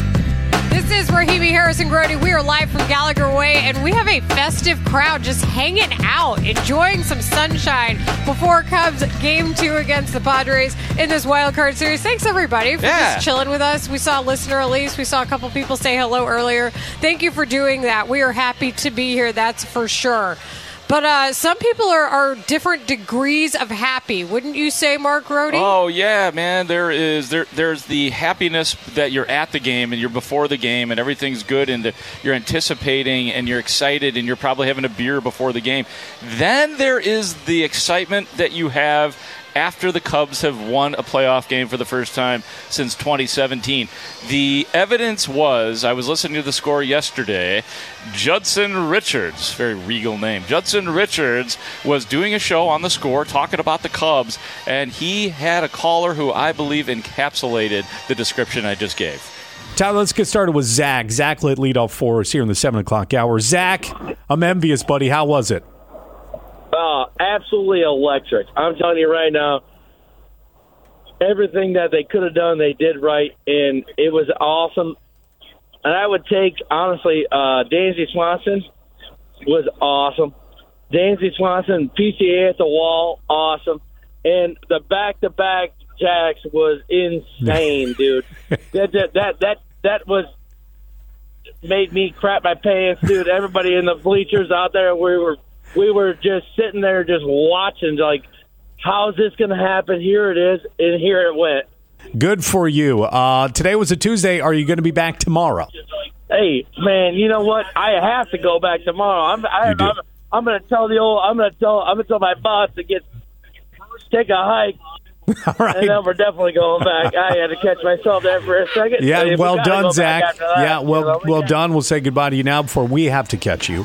This is Rahimi Harrison Grody. We are live from Gallagher Way, and we have a festive crowd just hanging out, enjoying some sunshine before Cubs game two against the Padres in this wild card series. Thanks, everybody, for Yeah. just chilling with us. We saw listener Elise. We saw a couple people say hello earlier. Thank you for doing that. We are happy to be here, that's for sure. But uh, some people are, are different degrees of happy. Wouldn't you say, Mark Grody? Oh yeah, man. There is there. There's the happiness that you're at the game and you're before the game and everything's good and the, you're anticipating and you're excited and you're probably having a beer before the game. Then there is the excitement that you have after the Cubs have won a playoff game for the first time since twenty seventeen. The evidence was, I was listening to the score yesterday, Judson Richards, very regal name, Judson Richards was doing a show on the score talking about the Cubs, and he had a caller who I believe encapsulated the description I just gave. Tyler, let's get started with Zach. Zach lit leadoff for us here in the seven o'clock hour. Zach, I'm envious, buddy. How was it? Uh, absolutely electric. I'm telling you right now, everything that they could have done, they did right, and it was awesome. And I would take, honestly, uh, Dansby Swanson was awesome. Dansby Swanson, P C A at the wall, awesome. And the back-to-back jacks was insane, dude. That, that, that, that, that was made me crap my pants, dude. Everybody in the bleachers out there, we were we were just sitting there just watching, like, how's this going to happen? Here it is, and here it went. Good for you. Uh, today was a Tuesday. Are you going to be back tomorrow? Hey, man, you know what? I have to go back tomorrow. I'm I, I'm, I'm going to tell the old. I'm going to tell. I'm going to tell my boss to get take a hike. All right. And then we're definitely going back. I had to catch myself there for a second. Yeah, We well gotta done, go back Zach. after that, Yeah, well, you know? well done. We'll say goodbye to you now before we have to catch you.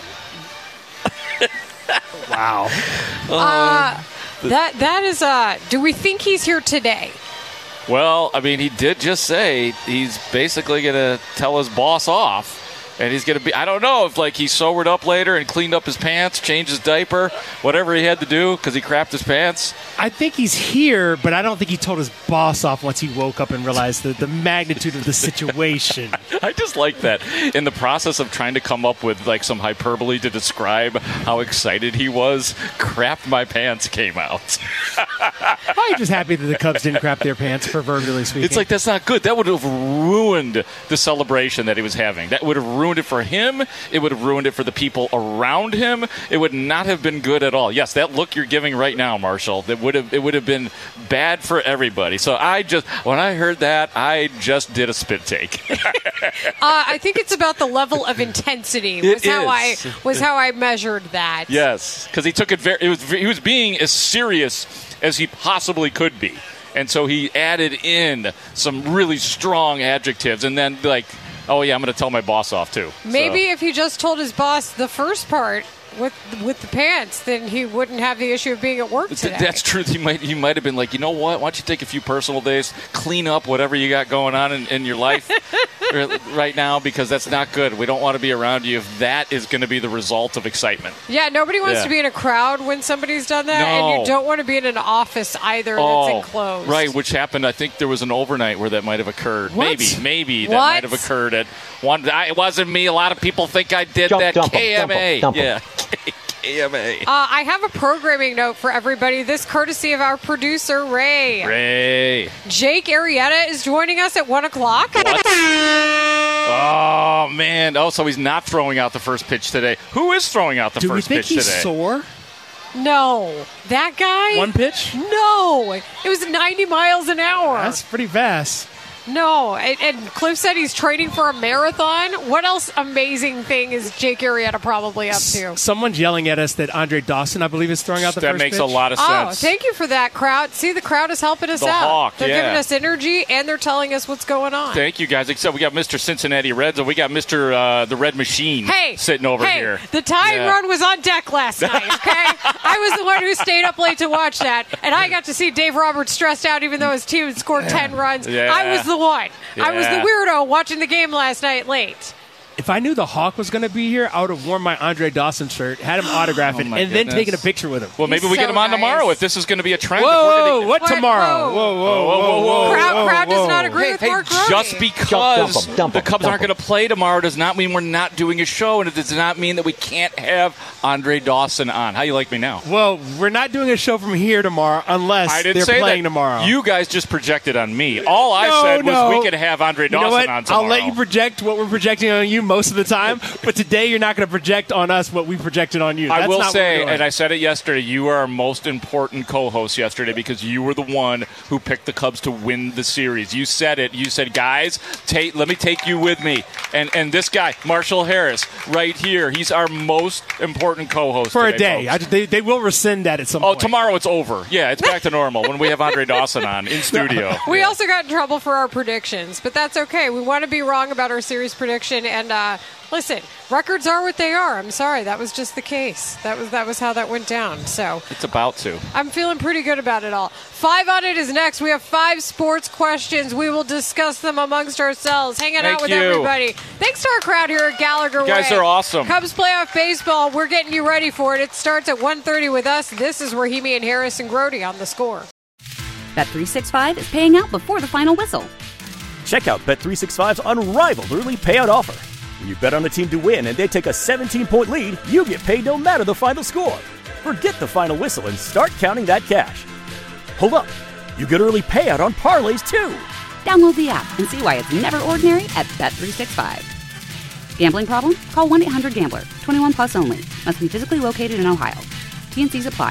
Wow. Uh, that that is. Uh, do we think he's here today? Well, I mean, he did just say he's basically going to tell his boss off. And he's going to be, I don't know if, like, he sobered up later and cleaned up his pants, changed his diaper, whatever he had to do because he crapped his pants. I think he's here, but I don't think he told his boss off once he woke up and realized the, the magnitude of the situation. I just like that. In the process of trying to come up with, like, some hyperbole to describe how excited he was, crapped my pants came out. I'm just happy that the Cubs didn't crap their pants, proverbially speaking. It's like, that's not good. That would have ruined the celebration that he was having. That would have ruined it for him. It would have ruined it for the people around him. It would not have been good at all. Yes, that look you're giving right now, Marshall, that would have it would have been bad for everybody. So I just, when I heard that, I just did a spit take. uh, I think it's about the level of intensity. Was It how is. I was how I measured that. Yes, because he took it very. It was he was being as serious as he possibly could be, and so he added in some really strong adjectives, and then like, oh yeah, I'm going to tell my boss off too. Maybe So. if he just told his boss the first part with with the pants, then he wouldn't have the issue of being at work today. That's true. He might he might have been like, you know what? Why don't you take a few personal days, clean up whatever you got going on in, in your life right now, because that's not good. We don't want to be around you if that is going to be the result of excitement. Yeah, nobody wants Yeah. to be in a crowd when somebody's done that, No. and you don't want to be in an office either that's enclosed. Right, which happened. I think there was an overnight where that might have occurred. What? Maybe, maybe that What? might have occurred at one. I, it wasn't me. A lot of people think I did Jump, that. dump 'em, K M A, dump 'em, yeah, K M A. Uh, I have a programming note for everybody. This courtesy of our producer, Ray. Ray. Jake Arrieta is joining us at one o'clock. Oh man! Oh, so he's not throwing out the first pitch today. Who is throwing out the Do we first think pitch he's today? sore? No. That guy? One pitch? No. It was ninety miles an hour. That's pretty fast. No. And, and Cliff said he's training for a marathon. What else amazing thing is Jake Arrieta probably up to? Someone's yelling at us that Andre Dawson, I believe, is throwing out the That first makes pitch. a lot of Oh, sense. thank you for that, crowd. See, the crowd is helping us The out. Hawk, they're yeah. giving us energy, and they're telling us what's going on. Thank you guys. Except we got Mister Cincinnati Reds, and we got Mister Uh, the Red Machine Hey, sitting over hey, here. The tying Yeah. run was on deck last night, okay? I was the one who stayed up late to watch that, and I got to see Dave Roberts stressed out even though his team had scored ten runs. Yeah. I was the one. I was the Yeah. weirdo watching the game last night late. If if I knew the Hawk was going to be here, I would have worn my Andre Dawson shirt, had him autograph Oh, it, my and then goodness. taken a picture with him. Well, maybe He's we get so him on nice. tomorrow if this is going to be a trend. Whoa, if we're gonna, what What? tomorrow? Whoa. Whoa, whoa, whoa, whoa, whoa. Crowd, crowd does whoa. not agree Hey, with hey, Mark Grote. just because Dump 'em, dump 'em, the Cubs dump aren't going to play tomorrow does not mean we're not doing a show, and it does not mean that we can't have Andre Dawson on. How you like me now? Well, we're not doing a show from here tomorrow unless I didn't they're say playing that. tomorrow. You guys just projected on me. All I No, said was no. we could have Andre You know Dawson what? on tomorrow. I'll let you project what we're projecting on you most of the time, but today you're not going to project on us what we projected on you. That's I will not what say, we're doing. and I said it yesterday, you were our most important co-host yesterday because you were the one who picked the Cubs to win the series. You said it. You said, guys, take, let me take you with me. And and this guy, Marshall Harris, right here, he's our most important co-host for today, a day. I, they, they will rescind that at some Oh, point. tomorrow it's over. Yeah, it's back to normal when we have Andre Dawson on in studio. We also got in trouble for our predictions, but that's okay. We want to be wrong about our series prediction. And uh, listen, records are what they are. I'm sorry, that was just the case. That was that was how that went down. So It's about to. I'm feeling pretty good about it all. Five on it is next. We have five sports questions. We will discuss them amongst ourselves, hanging Thank out with you. everybody. Thanks to our crowd here at Gallagher You guys Way. are awesome. Cubs playoff baseball. We're getting you ready for it. It starts at one thirty with us. This is Rahimi and Harris and Grote on The Score. Bet three sixty-five is paying out before the final whistle. Check out Bet three sixty-five's unrivaled early payout offer. When you bet on a team to win and they take a seventeen-point lead, you get paid no matter the final score. Forget the final whistle and start counting that cash. Hold up. You get early payout on parlays, too. Download the app and see why it's never ordinary at Bet three sixty-five. Gambling problem? Call one eight hundred gambler. twenty-one plus only. Must be physically located in Ohio. T N Cs apply.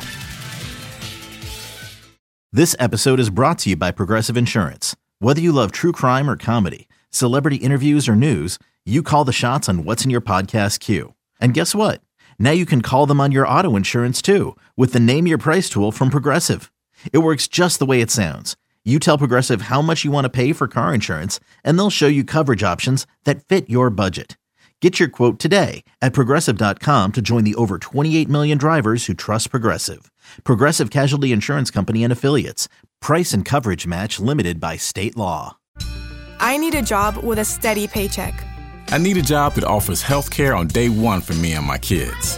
This episode is brought to you by Progressive Insurance. Whether you love true crime or comedy, celebrity interviews or news, you call the shots on what's in your podcast queue. And guess what? Now you can call them on your auto insurance too with the Name Your Price tool from Progressive. It works just the way it sounds. You tell Progressive how much you want to pay for car insurance, and they'll show you coverage options that fit your budget. Get your quote today at Progressive dot com to join the over twenty-eight million drivers who trust Progressive. Progressive Casualty Insurance Company and Affiliates. Price and coverage match limited by state law. I need a job with a steady paycheck. I need a job that offers health care on day one for me and my kids.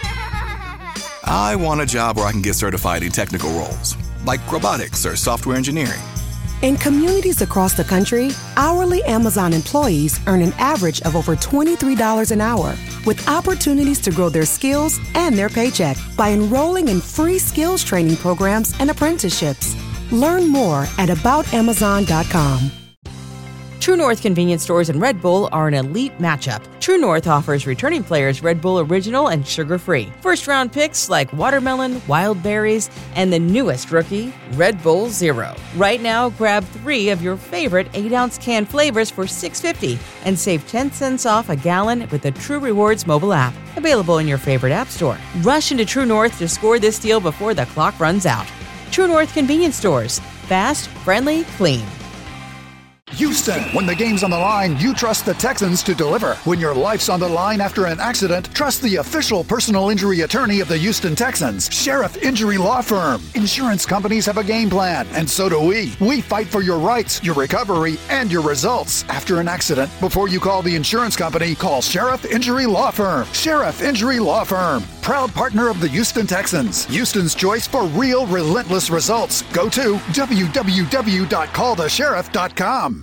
I want a job where I can get certified in technical roles, like robotics or software engineering. In communities across the country, hourly Amazon employees earn an average of over twenty-three dollars an hour, with opportunities to grow their skills and their paycheck by enrolling in free skills training programs and apprenticeships. Learn more at about amazon dot com. True North convenience stores and Red Bull are an elite matchup. True North offers returning players Red Bull Original and sugar-free. First-round picks like watermelon, wild berries, and the newest rookie, Red Bull Zero. Right now, grab three of your favorite eight-ounce can flavors for six dollars and fifty cents and save ten cents off a gallon with the True Rewards mobile app. Available in your favorite app store. Rush into True North to score this deal before the clock runs out. True North convenience stores. Fast, friendly, clean. Houston, when the game's on the line, you trust the Texans to deliver. When your life's on the line after an accident, trust the official personal injury attorney of the Houston Texans, Sheriff Injury Law Firm. Insurance companies have a game plan, and so do we. We fight for your rights, your recovery, and your results. After an accident, before you call the insurance company, call Sheriff Injury Law Firm. Sheriff Injury Law Firm, proud partner of the Houston Texans. Houston's choice for real, relentless results. Go to w w w dot call the sheriff dot com.